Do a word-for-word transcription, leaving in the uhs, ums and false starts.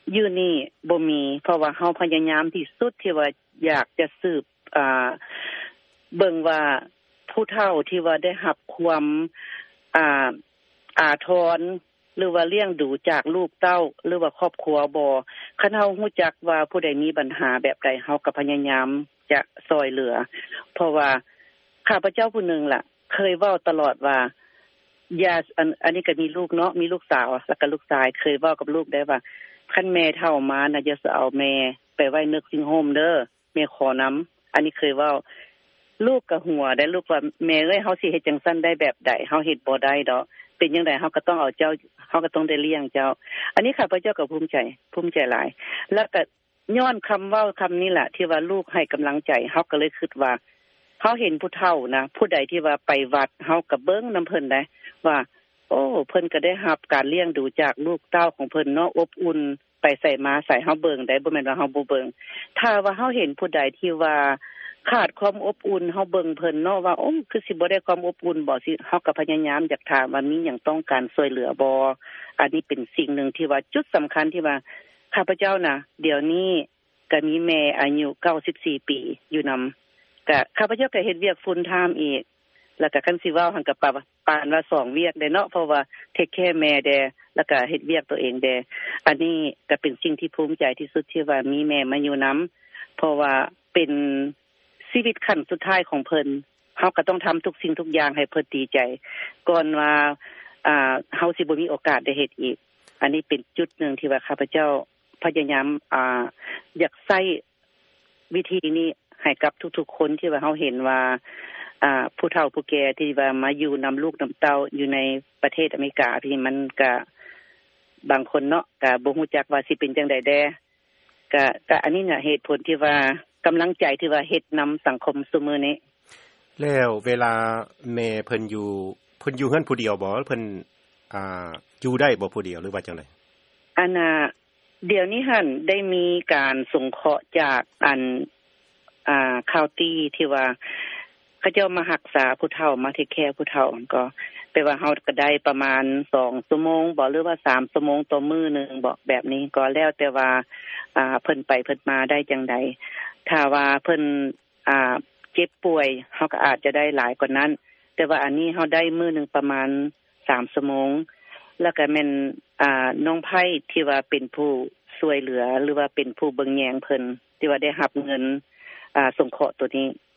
อยู่นี่บ่มีเพราะว่าเฮาพยายามที่สุดที่ว่าอยากจะสืบอ่าเบิ่งว่าผู้เฒ่าที่ว่าได้รับความอ่าอาทรหรือว่าเลี้ยงดูจากลูกเต้าหรือว่าครอบครัวบ่คันเฮาฮู้จักว่าผู้ใดมีปัญหาแบบใดเฮาก็พยายามจะช่วยเหลือเพราะว่าข้าพเจ้าผู้หนึ่งล่ะเคยเว้าตลอดว่าอย่าอันอันนี้ก็มีลูกเนาะมีลูกสาวแล้วก็ลูกชายเคยเว้ากับลูกได้ว่าคันแม่เฒ่ามาน่ะอย่าเอาแม่ไปไว้นึกซิงโฮมเด้อแม่ขอนําอันนี้เคยเว้าลูกก็หัวได้ลูกว่าแม่เอ้ยเฮาสิเฮ็ดจังซั่นได้แบบใดเฮาเฮ็ดบ่ได้ดอกเป็นจังได๋เฮาก็ต้องเอาเจ้าเฮาก็ต้องได้เลี้ยงเจ้าอันนี้ข้าพเจ้าก็ภูมิใจภูมิใจหลายแล้วก็ย้อนคำเว้าคำนี้ล่ะที่ว่าลูกให้กำลังใจเฮาก็เลยคิดว่าเฮาเห็นผู้เฒ่านะผู้ใดที่ว่าไปวัดเฮาก็เบิ่งนําเพิ่นได้ว่าโอ้เพิ่นก็ได้รับการเลี้ยงดูจากลูกเต้าของเพิ่นเนาะอบอุ่นไปใส่มาใส่เฮาเบิ่งได้บ่แม่นว่าเฮาบ่เบิ่งถ้าว่าเฮาเห็นผู้ใดที่ว่าขาดความอบอุ่นเฮาเบิ่งเพิ่นเนาะว่าโอ้คือสิบ่ได้ความอบอุ่นบ่สิเฮาก็พยายามอยากถามว่ามีหยังต้องการช่วยเหลือบ่อันนี้เป็นสิ่งหนึ่งที่ว่าจุดสำคัญที่ว่าข้าพเจ้าน่ะเดี๋ยวนี้ก็มีแม่อายุเก้าสิบสี่ปีอยู่นําก็ข้าพเจ้าก็เฮ็ดเวียก full time อีกแล้วก็คันสิเว้าหั่นก็ปานว่าสองเวียกได้เนาะเพราะว่าเทคแคร์แม่แดแล้วก็เฮ็ดเวียกตัวเองแดอันนี้ก็เป็นสิ่งที่ภูมิใจที่สุดที่ว่ามีแม่มาอยู่นําเพราะว่าเป็นชีวิตขั้นสุดท้ายของเพิ่นเฮาก็ต้องทำทุกสิ่งทุกอย่างให้เพิ่นดีใจก่อนว่าอ่าเฮาสิบ่มีโอกาสได้เฮ็ดอีกอันนี้เป็นจุดหนึ่งที่ว่าข้าพเจ้าพยายามอ่าอยากใช้วิธีนี้ให้กับทุกๆคนที่ว่าเฮาเห็นว่าอ่าผู้เฒ่าผู้แก่ที่ว่ามาอยู่นําลูกนําเต้าอยู่ในประเทศอเมริกาที่มันก็บางคนเนาะก็บ่ฮู้จักว่าสิเป็นจังได๋แดก็ก็อันนี้น่ะเหตุผลที่ว่ากำลังใจที่ว่าเฮ็ดนําสังคมซุมื้อนี้แล้วเวลาแม่เพิ่นอยู่เพิ่นอยู่เฮือนผู้เดียวบ่เพิ่นอ่าอยู่ได้บ่ผู้เดียวหรือว่าจังได๋อันน่ะเดี๋ยวนี้หั่นได้มีการสงเคราะห์จากอันอ่าคาวตี้ที่ว่าเขาเจ้ามารักษาผู้เฒ่ามาเทคแคร์ผู้เฒ่าก็แปลว่าเฮาก็ได้ประมาณสองชั่วโมงบ่หรือว่าสามชั่วโมงต่อมื้อนึงบ่แบบนี้ก็แล้วแต่ว่าอ่าเพิ่นไปเพิ่นมาได้จังได๋ถ้าว่าเพิ่นอ่าเจ็บป่วยเฮาก็อาจจะได้หลายกว่านั้นแต่ว่าอันนี้เฮาได้มื้อนึงประมาณสามชั่วโมงแล้วก็แม่นอ่าน้องไผที่ว่าเป็นผู้ช่วยเหลือหรือว่าเป็นผู้เบิ่งแยงเพิ่นที่ว่าได้รับเงินอ่าสงเคราะห์ตัวนี้